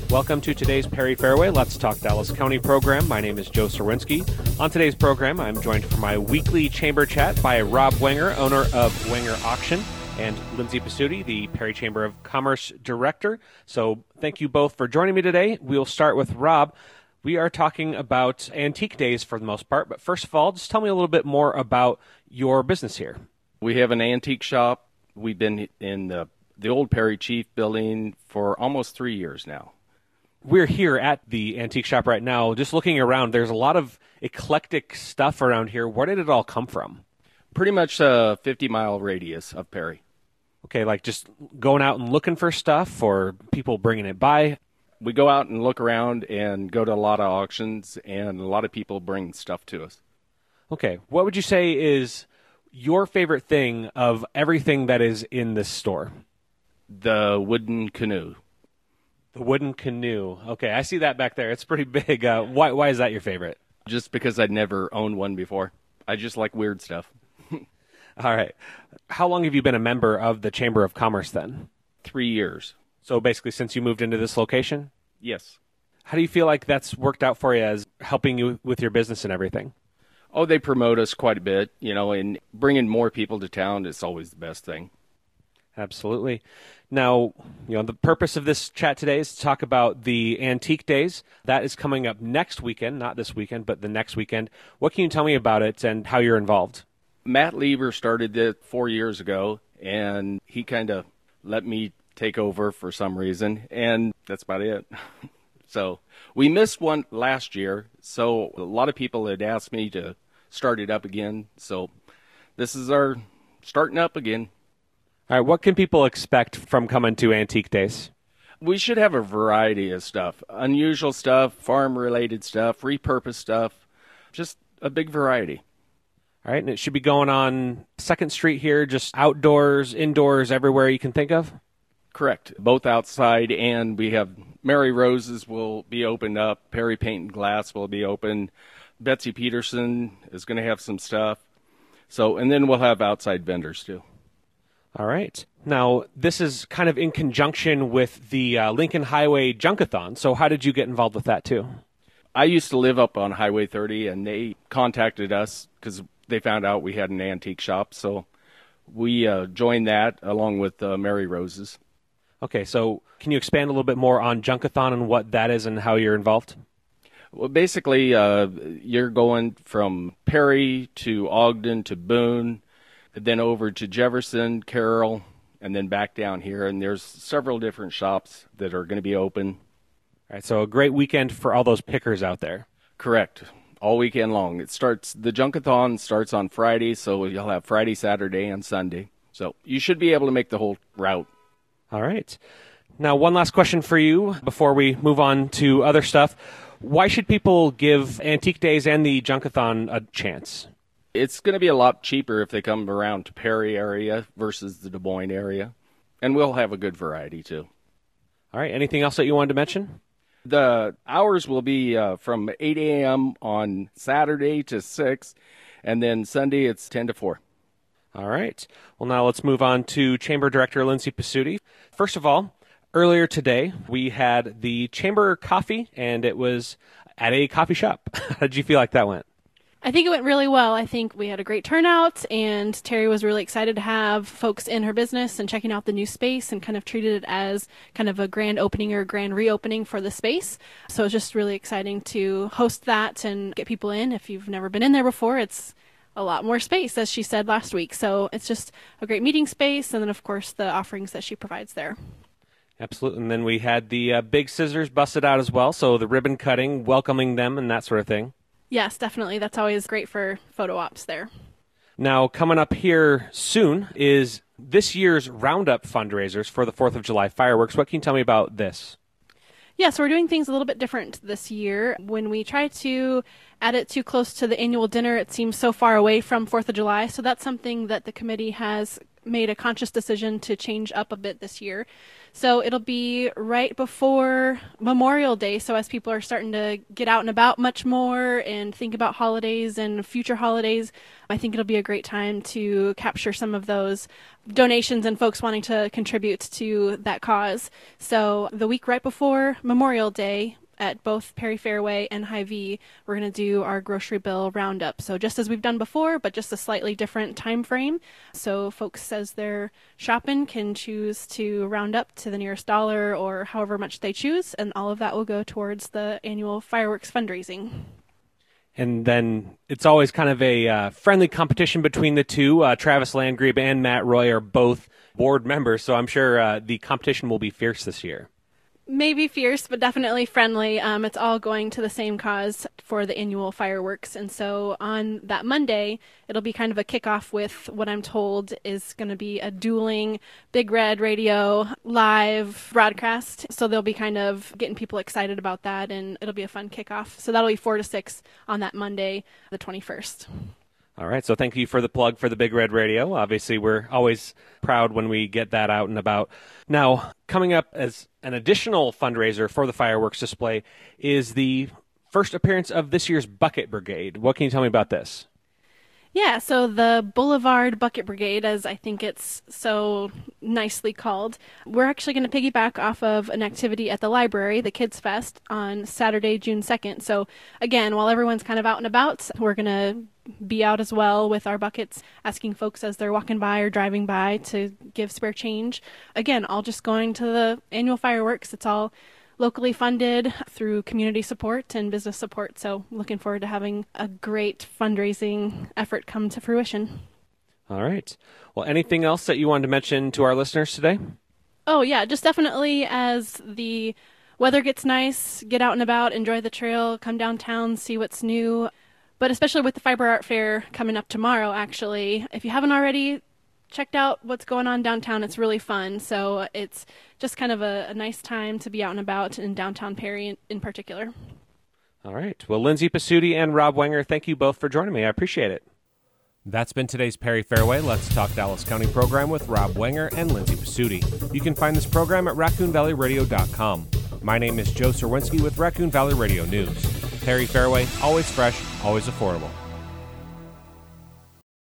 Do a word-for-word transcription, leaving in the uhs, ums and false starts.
Welcome to today's Perry Fairway Let's Talk Dallas County program. My name is Joe Serwinski. On today's program, I'm joined for my weekly chamber chat by Rob Wenger, owner of Wenger Auction, and Lindsay Pasuti, the Perry Chamber of Commerce director. So thank you both for joining me today. We'll start with Rob. We are talking about antique days for the most part, but first of all, just tell me a little bit more about your business here. We have an antique shop. We've been in the, the old Perry Chief building for almost three years now. We're here at the antique shop right now. Just looking around, there's a lot of eclectic stuff around here. Where did it all come from? Pretty much a fifty-mile radius of Perry. Okay, like just going out and looking for stuff or people bringing it by? We go out and look around and go to a lot of auctions, and a lot of people bring stuff to us. Okay, what would you say is your favorite thing of everything that is in this store? The wooden canoe. The wooden canoe. Okay, I see that back there. It's pretty big. Uh, why, why is that your favorite? Just because I'd never owned one before. I just like weird stuff. All right. How long have you been a member of the Chamber of Commerce then? Three years. So basically since you moved into this location? Yes. How do you feel like that's worked out for you as helping you with your business and everything? Oh, they promote us quite a bit, you know, and bringing more people to town is always the best thing. Absolutely. Now, you know, the purpose of this chat today is to talk about the Antique Days. That is coming up next weekend, not this weekend, but the next weekend. What can you tell me about it and how you're involved? Matt Lieber started it four years ago, and he kind of let me take over for some reason, and that's about it. So we missed one last year, so a lot of people had asked me to start it up again. So this is our starting up again. All right, what can people expect from coming to Antique Days? We should have a variety of stuff. Unusual stuff, farm-related stuff, repurposed stuff, just a big variety. All right, and it should be going on second Street here, just outdoors, indoors, everywhere you can think of? Correct. Both outside, and we have Mary Rose's will be opened up. Perry Paint and Glass will be open. Betsy Peterson is going to have some stuff. So, and then we'll have outside vendors too. All right. Now, this is kind of in conjunction with the uh, Lincoln Highway Junkathon. So how did you get involved with that too? I used to live up on Highway thirty, and they contacted us because they found out we had an antique shop. So we uh, joined that along with uh, Mary Rose's. Okay, so can you expand a little bit more on Junkathon and what that is and how you're involved? Well, basically, uh, you're going from Perry to Ogden to Boone, then over to Jefferson, Carroll, and then back down here. And there's several different shops that are going to be open. All right, so a great weekend for all those pickers out there. Correct. All weekend long. It starts, the Junkathon starts on Friday, so you'll have Friday, Saturday, and Sunday. So you should be able to make the whole route. All right. Now, one last question for you before we move on to other stuff. Why should people give Antique Days and the Junkathon a chance? It's going to be a lot cheaper if they come around to Perry area versus the Des Moines area. And we'll have a good variety, too. All right. Anything else that you wanted to mention? The hours will be uh, from eight a.m. on Saturday to six, and then Sunday it's ten to four. All right. Well, now let's move on to Chamber Director Lindsay Pasuti. First of all, earlier today we had the Chamber Coffee, and it was at a coffee shop. How did you feel like that went? I think it went really well. I think we had a great turnout, and Terry was really excited to have folks in her business and checking out the new space and kind of treated it as kind of a grand opening or a grand reopening for the space. So it's just really exciting to host that and get people in. If you've never been in there before, it's a lot more space, as she said last week. So it's just a great meeting space, and then, of course, the offerings that she provides there. Absolutely. And then we had the uh, big scissors busted out as well, so the ribbon cutting, welcoming them and that sort of thing. Yes, definitely. That's always great for photo ops there. Now, coming up here soon is this year's Roundup fundraisers for the fourth of July fireworks. What can you tell me about this? Yeah, so we're doing things a little bit different this year. When we try to add it too close to the annual dinner, it seems so far away from fourth of July. So that's something that the committee has made a conscious decision to change up a bit this year. So it'll be right before Memorial Day. So as people are starting to get out and about much more and think about holidays and future holidays, I think it'll be a great time to capture some of those donations and folks wanting to contribute to that cause. So the week right before Memorial Day, at both Perry Fairway and Hy-Vee, we're going to do our grocery bill roundup. So just as we've done before, but just a slightly different time frame. So folks, as they're shopping, can choose to round up to the nearest dollar or however much they choose, and all of that will go towards the annual fireworks fundraising. And then it's always kind of a uh, friendly competition between the two. Uh, Travis Landgrebe and Matt Roy are both board members, so I'm sure uh, the competition will be fierce this year. Maybe fierce, but definitely friendly. Um, it's all going to the same cause for the annual fireworks. And so on that Monday, it'll be kind of a kickoff with what I'm told is going to be a dueling Big Red Radio live broadcast. So they'll be kind of getting people excited about that, and it'll be a fun kickoff. So that'll be four to six on that Monday, the twenty-first. All right, so thank you for the plug for the Big Red Radio. Obviously, we're always proud when we get that out and about. Now, coming up as an additional fundraiser for the fireworks display is the first appearance of this year's Bucket Brigade. What can you tell me about this? Yeah, so the Boulevard Bucket Brigade, as I think it's so nicely called, we're actually going to piggyback off of an activity at the library, the Kids Fest, on Saturday, June second. So again, while everyone's kind of out and about, we're going to be out as well with our buckets, asking folks as they're walking by or driving by to give spare change. Again, all just going to the annual fireworks. It's all locally funded through community support and business support. So looking forward to having a great fundraising effort come to fruition. All right. Well, anything else that you wanted to mention to our listeners today? Oh, yeah, just definitely as the weather gets nice, get out and about, enjoy the trail, come downtown, see what's new. But especially with the Fiber Art Fair coming up tomorrow, actually, if you haven't already checked out what's going on downtown, it's really fun. So it's just kind of a, a nice time to be out and about in downtown Perry in, in particular. All right. Well, Lindsay Pasuti and Rob Wenger, thank you both for joining me. I appreciate it. That's been today's Perry Fairway Let's Talk Dallas County program with Rob Wenger and Lindsay Pasuti. You can find this program at raccoon valley radio dot com. My name is Joe Serwinski with Raccoon Valley Radio News. Perry Fairway, always fresh, always affordable.